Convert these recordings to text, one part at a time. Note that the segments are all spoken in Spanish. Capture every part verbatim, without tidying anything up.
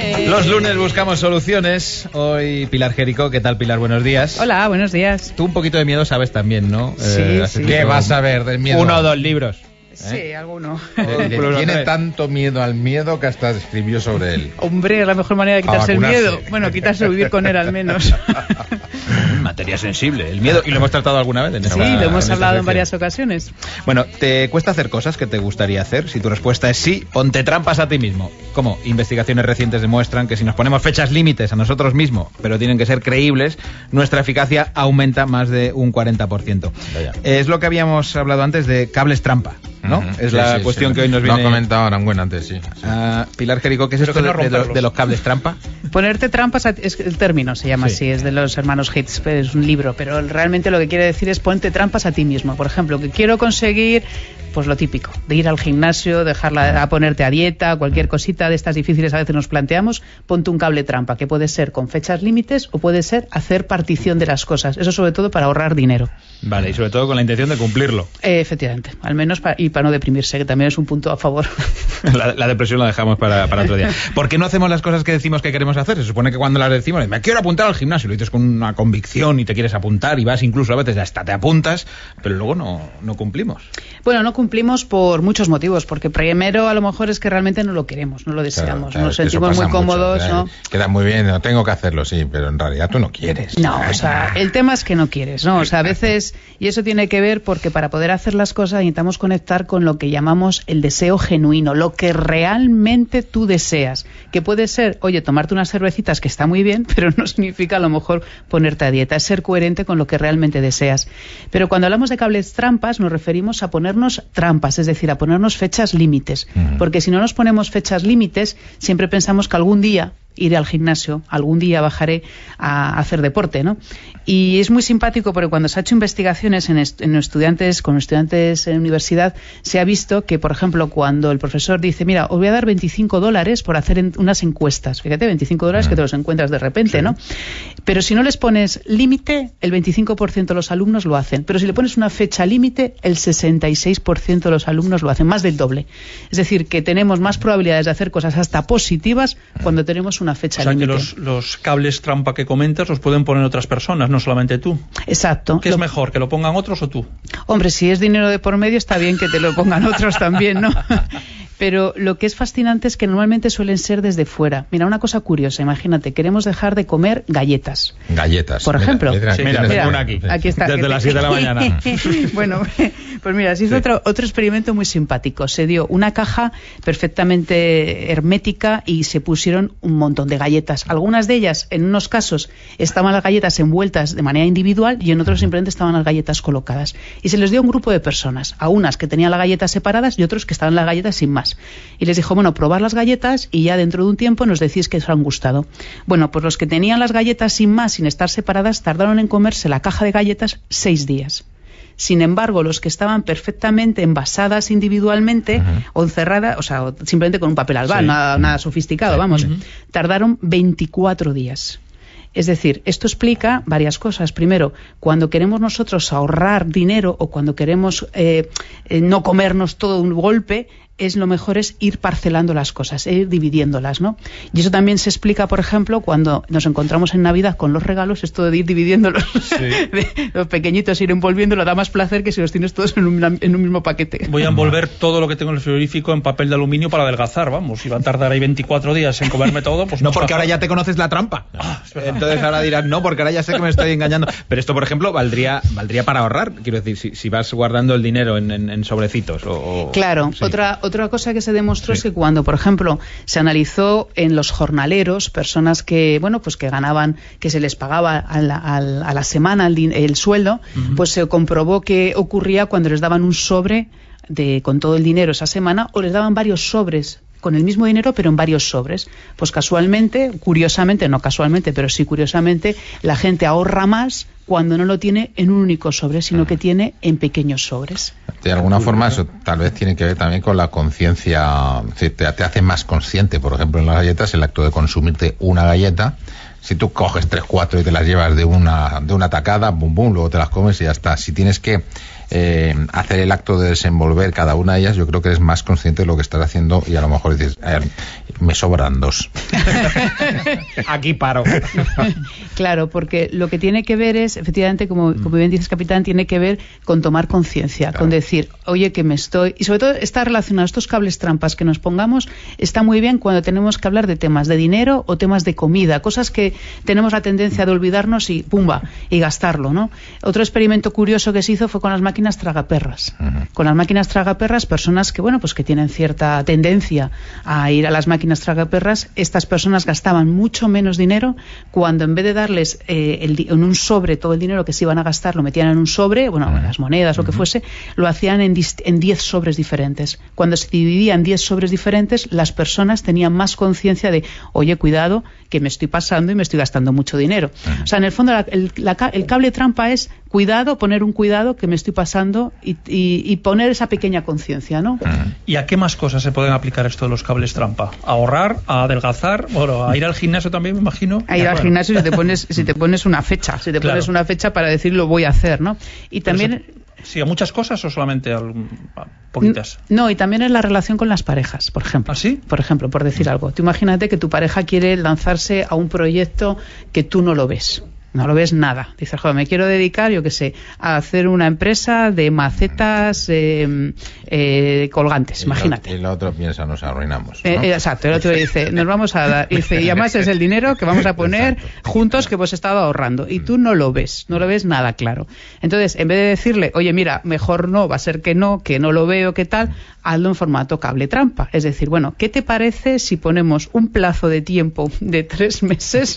Los lunes buscamos soluciones. Hoy Pilar Jerico. ¿Qué tal, Pilar? Buenos días. Hola, buenos días. Tú un poquito de miedo sabes también, ¿no? Sí, eh, sí. ¿Qué vas a ver del miedo? Uno o dos libros. Sí, ¿Eh? alguno. Le, le tiene tanto miedo al miedo que hasta escribió sobre él. Hombre, es la mejor manera de quitarse el miedo. Bueno, quitarse o vivir con él al menos. Materia sensible, el miedo. ¿Y lo hemos tratado alguna vez? En esta, Sí, lo hemos en hablado en sección. varias ocasiones. Bueno, ¿te cuesta hacer cosas que te gustaría hacer? Si tu respuesta es sí, ponte trampas a ti mismo. ¿Cómo? Investigaciones recientes demuestran que si nos ponemos fechas límites a nosotros mismos, pero tienen que ser creíbles, nuestra eficacia aumenta más de un cuarenta por ciento. Vaya. Es lo que habíamos hablado antes de cables trampa, ¿no? Uh-huh. Es Sí, la sí, cuestión sí. que hoy nos Lo viene... ha comentado Aranguren antes, sí. sí. Ah, Pilar Jerico, ¿qué es Pero esto que no de, de, romperlos. de los cables trampa? Ponerte trampas, a- es el término se llama Sí. así, es de los hermanos Hitz, es un libro, pero realmente lo que quiere decir es ponte trampas a ti mismo. Por ejemplo, que quiero conseguir, pues lo típico, de ir al gimnasio, dejarla a ponerte a dieta, cualquier cosita de estas difíciles a veces nos planteamos, ponte un cable trampa, que puede ser con fechas límites o puede ser hacer partición de las cosas. Eso sobre todo para ahorrar dinero. Vale, y sobre todo con la intención de cumplirlo. Eh, efectivamente, al menos pa- y para no deprimirse, que también es un punto a favor. La, la depresión la dejamos para, para otro día. ¿Por qué no hacemos las cosas que decimos que queremos hacer? Se supone que cuando las decimos, me quiero apuntar al gimnasio, lo dices con una convicción y te quieres apuntar y vas incluso a veces hasta te apuntas, pero luego no, no cumplimos. Bueno, no cumplimos por muchos motivos, porque primero a lo mejor es que realmente no lo queremos, no lo deseamos, Claro, claro, nos es que eso sentimos muy pasa mucho, cómodos, ¿eh? ¿no? Queda muy bien, no tengo que hacerlo, sí, pero en realidad tú no quieres. No, o sea, el tema es que no quieres, ¿no? O sea, a veces, y eso tiene que ver porque para poder hacer las cosas necesitamos conectar con lo que llamamos el deseo genuino, lo que realmente tú deseas, que puede ser, oye, tomarte unas cervecitas, que está muy bien, pero no significa a lo mejor ponerte a dieta, es ser coherente con lo que realmente deseas. Pero cuando hablamos de cables trampas nos referimos a ponernos trampas, es decir, a ponernos fechas límites, Ujú. porque si no nos ponemos fechas límites, siempre pensamos que algún día iré al gimnasio, algún día bajaré a hacer deporte, ¿no? Y es muy simpático porque cuando se ha hecho investigaciones en, est- en estudiantes, con estudiantes en universidad, se ha visto que, por ejemplo, cuando el profesor dice, mira, os voy a dar veinticinco dólares por hacer en- unas encuestas, fíjate, veinticinco dólares que te los encuentras de repente, Sí. ¿no? Pero si no les pones límite, el veinticinco por ciento de los alumnos lo hacen, pero si le pones una fecha límite, el sesenta y seis por ciento de los alumnos lo hacen, más del doble. Es decir, que tenemos más probabilidades de hacer cosas hasta positivas cuando tenemos una fecha O sea, que límite. los, los cables trampa que comentas los pueden poner otras personas, no solamente tú. Exacto. ¿Qué es Lo- mejor, que lo pongan otros o tú? Hombre, si es dinero de por medio, está bien que te lo pongan otros también, ¿no? Pero lo que es fascinante es que normalmente suelen ser desde fuera. Mira, una cosa curiosa, imagínate, queremos dejar de comer galletas. Galletas. Por Mira, ejemplo. mira, Sí, aquí mira, tienes tengo una. una aquí. Aquí está. Desde que las te- siete de la mañana. Bueno, pues mira, se hizo Sí. otro, otro experimento muy simpático. Se dio una caja perfectamente hermética y se pusieron un montón de galletas. Algunas de ellas, en unos casos, estaban las galletas envueltas de manera individual y en otros simplemente estaban las galletas colocadas. Y se les dio a un grupo de personas, a unas que tenían las galletas separadas y otros que estaban las galletas sin más. Y les dijo, bueno, probar las galletas y ya dentro de un tiempo nos decís que os han gustado. Bueno, pues los que tenían las galletas sin más, sin estar separadas, tardaron en comerse la caja de galletas seis días. Sin embargo, los que estaban perfectamente envasadas individualmente Ujú. o encerradas, o sea, o simplemente con un papel albal, Sí. nada, nada sofisticado, Sí. vamos, Ujú. tardaron veinticuatro días. Es decir, esto explica varias cosas. Primero, cuando queremos nosotros ahorrar dinero o cuando queremos eh, eh, no comernos todo de un golpe, es lo mejor es ir parcelando las cosas, e ir dividiéndolas, ¿no? Y eso también se explica, por ejemplo, cuando nos encontramos en Navidad con los regalos, esto de ir dividiéndolos, de los pequeñitos, ir envolviéndolos, da más placer que si los tienes todos en un, en un mismo paquete. Voy a envolver todo lo que tengo en el frigorífico en papel de aluminio para adelgazar, vamos. Si va a tardar ahí veinticuatro días en comerme todo, pues No, está- porque ahora ya te conoces la trampa. Entonces ahora dirás, no, porque ahora ya sé que me estoy engañando. Pero esto, por ejemplo, valdría valdría para ahorrar. Quiero decir, si, si vas guardando el dinero en, en- en sobrecitos. O, o- Claro, sí. otra, otra cosa que se demostró Sí. es que cuando, por ejemplo, se analizó en los jornaleros, personas que, bueno, pues que ganaban, que se les pagaba a la, a la- a la semana el, din- el sueldo, pues se comprobó que ocurría cuando les daban un sobre de, con todo el dinero esa semana o les daban varios sobres con el mismo dinero pero en varios sobres. Pues casualmente, curiosamente, no casualmente, pero sí curiosamente, la gente ahorra más cuando no lo tiene en un único sobre, sino que tiene en pequeños sobres. De alguna forma eso tal vez tiene que ver también con la conciencia, te, te hace más consciente. Por ejemplo, en las galletas, el acto de consumirte una galleta, si tú coges tres, cuatro y te las llevas de una de una tacada, bum bum, luego te las comes y ya está. Si tienes que eh, hacer el acto de desenvolver cada una de ellas, yo creo que eres más consciente de lo que estás haciendo y a lo mejor dices, eh, me sobran dos. Aquí paro. Claro, porque lo que tiene que ver es, efectivamente, como, como bien dices, capitán, tiene que ver con tomar conciencia, claro. Con decir, oye, que me estoy... Y sobre todo está relacionado, estos cables trampas que nos pongamos, está muy bien cuando tenemos que hablar de temas de dinero o temas de comida, cosas que tenemos la tendencia de olvidarnos y pumba, y gastarlo, ¿no? Otro experimento curioso que se hizo fue con las máquinas tragaperras. Uh-huh. Con las máquinas tragaperras, personas que, bueno, pues que tienen cierta tendencia a ir a las máquinas tragaperras, estas personas gastaban mucho menos dinero cuando en vez de darles eh, el, en un sobre todo el dinero que se iban a gastar, lo metían en un sobre, bueno, uh-huh. las monedas, lo que fuese, lo hacían en diez sobres diferentes. Cuando se dividían diez sobres diferentes, las personas tenían más conciencia de, oye, cuidado, que me estoy pasando y me estoy gastando mucho dinero. Uh-huh. O sea, en el fondo la, el, la, el cable trampa es cuidado, poner un cuidado que me estoy pasando y, y, y poner esa pequeña conciencia, ¿no? Uh-huh. ¿Y a qué más cosas se pueden aplicar esto de los cables trampa? ¿A ahorrar? ¿A adelgazar? Bueno, ¿a ir al gimnasio también, me imagino? A ir al gimnasio si te pones, si te pones una fecha, si te claro. pones una fecha para decir lo voy a hacer, ¿no? Y también... Sí, ¿a muchas cosas o solamente a, a poquitas? No, y también en la relación con las parejas, por ejemplo. ¿Ah, sí? Por ejemplo, por decir algo. Tú imagínate que tu pareja quiere lanzarse a un proyecto que tú no lo ves. No lo ves nada. Dices, joder, me quiero dedicar, yo qué sé, a hacer una empresa de macetas eh, eh, colgantes, y imagínate. Lo, y el otro piensa, nos arruinamos, ¿no? Eh, exacto, el otro dice, nos vamos a dar, y dice, y además es el dinero que vamos a poner exacto. juntos que hemos estado ahorrando. Y tú no lo ves, no lo ves nada claro. Entonces, en vez de decirle, oye, mira, mejor no, va a ser que no, que no lo veo, que tal, hazlo en formato cable trampa. Es decir, bueno, ¿qué te parece si ponemos un plazo de tiempo de tres meses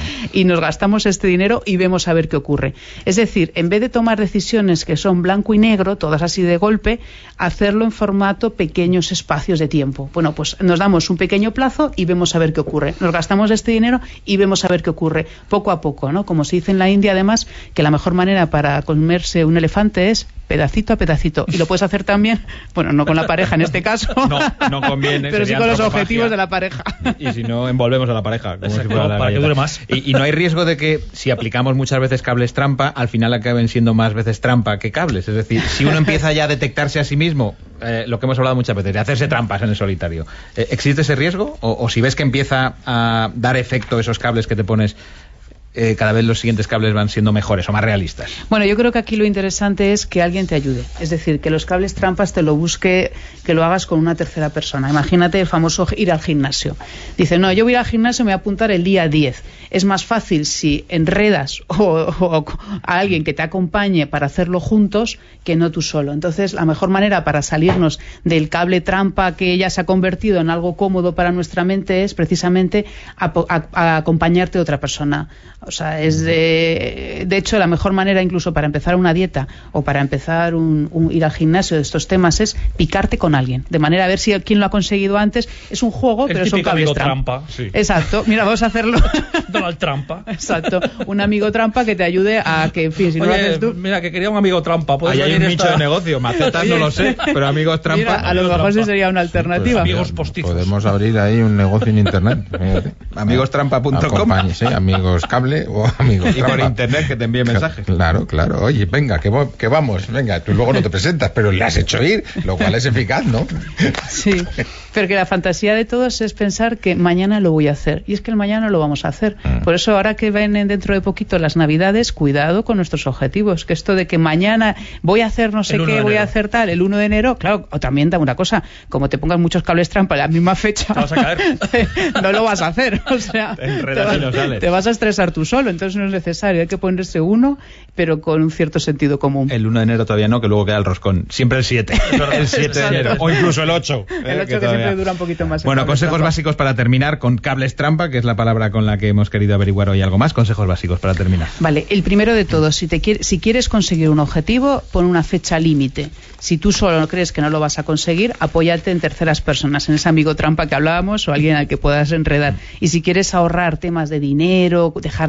y nos gastamos este dinero y vemos a ver qué ocurre? Es decir, en vez de tomar decisiones que son blanco y negro, todas así de golpe, hacerlo en formato pequeños espacios de tiempo. Bueno, pues nos damos un pequeño plazo y vemos a ver qué ocurre. Nos gastamos este dinero y vemos a ver qué ocurre. Poco a poco, ¿no? Como se dice en la India, además, que la mejor manera para comerse un elefante es pedacito a pedacito. Y lo puedes hacer también, bueno, no con la pareja en este caso. No, no conviene. Pero sí con los objetivos de la pareja. Y, y si no, envolvemos a la pareja. Como Exacto, si fuera la para que dure más. Y, y no hay riesgo de que si aplicamos muchas veces cables trampa, al final acaben siendo más veces trampa que cables. Es decir, si uno empieza ya a detectarse a sí mismo, eh, lo que hemos hablado muchas veces, de hacerse trampas en el solitario, eh, ¿existe ese riesgo? O, o si ves que empieza a dar efecto esos cables que te pones, Eh, cada vez los siguientes cables van siendo mejores o más realistas? Bueno, yo creo que aquí lo interesante es que alguien te ayude. Es decir, que los cables trampas te lo busque, que lo hagas con una tercera persona. Imagínate el famoso ir al gimnasio. Dice, no, yo voy al gimnasio, me voy a apuntar el día diez. Es más fácil si enredas o, o a alguien que te acompañe para hacerlo juntos que no tú solo. Entonces, la mejor manera para salirnos del cable trampa que ya se ha convertido en algo cómodo para nuestra mente es precisamente a, a, a acompañarte de otra persona. O sea, es de, de hecho la mejor manera incluso para empezar una dieta o para empezar un, un, ir al gimnasio de estos temas es picarte con alguien, de manera a ver si quién lo ha conseguido antes. Es un juego, el pero son cables trampa. trampa sí. Exacto, mira, vamos a hacerlo. Donald Trampa. Exacto, un amigo trampa que te ayude a que, en fin, si Oye, no lo haces tú. Mira, que quería un amigo trampa. Ahí hay un nicho esta... de negocio, macetas no lo sé, pero amigos trampa. Mira, a lo mejor sí sería una alternativa. Pues, amigos postizos. Podemos abrir ahí un negocio en internet. amigos trampa punto com. Sí, amigos cable o amigos y por internet que te envíe mensajes. Claro, claro. Oye, venga, que, que vamos. Venga, tú luego no te presentas, pero le has hecho ir, lo cual es eficaz, ¿no? Sí, pero que la fantasía de todos es pensar que mañana lo voy a hacer. Y es que el mañana lo vamos a hacer. Mm. Por eso ahora que vienen dentro de poquito las Navidades, cuidado con nuestros objetivos. Que esto de que mañana voy a hacer no sé qué, voy a hacer tal, el uno de enero, claro, o también da una cosa, como te pongas muchos cables trampa en la misma fecha, te vas a caer. No lo vas a hacer. O sea, te, te, vas, no sales. te vas a estresar tú solo, entonces no es necesario. Hay que ponerse uno, pero con un cierto sentido común. El uno de enero todavía no, que luego queda el roscón. Siempre el siete. El siete de enero. O incluso el ocho. El ocho eh, que, que siempre dura un poquito más. Bueno, consejos trampa. básicos para terminar con cables trampa, que es la palabra con la que hemos querido averiguar hoy algo más. Consejos básicos para terminar. Vale, el primero de todos, si, te quiere, si quieres conseguir un objetivo, pon una fecha límite. Si tú solo crees que no lo vas a conseguir, apóyate en terceras personas, en ese amigo trampa que hablábamos o alguien al que puedas enredar. Y si quieres ahorrar temas de dinero, dejar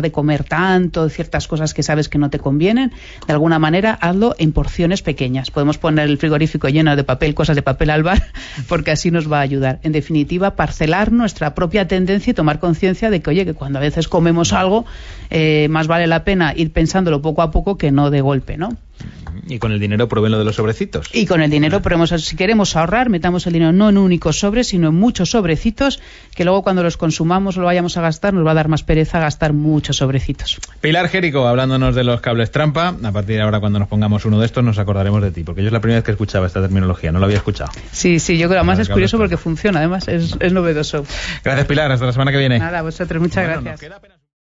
de comer tanto, ciertas cosas que sabes que no te convienen, de alguna manera hazlo en porciones pequeñas. Podemos poner el frigorífico lleno de papel, cosas de papel albar, porque así nos va a ayudar. En definitiva, parcelar nuestra propia tendencia y tomar conciencia de que, oye, que cuando a veces comemos algo, eh, más vale la pena ir pensándolo poco a poco que no de golpe, ¿no? Y con el dinero prueben lo de los sobrecitos. Y con el dinero probemos, si queremos ahorrar, metamos el dinero no en un único sobre, sino en muchos sobrecitos, que luego cuando los consumamos o lo vayamos a gastar, nos va a dar más pereza gastar muchos sobrecitos. Pilar Jerico, hablándonos de los cables trampa. A partir de ahora, cuando nos pongamos uno de estos, nos acordaremos de ti, porque yo es la primera vez que escuchaba esta terminología, no la había escuchado. Sí, sí, yo creo, además es curioso porque funciona, además es, es novedoso. Gracias, Pilar, hasta la semana que viene. Nada, vosotros, muchas bueno, gracias.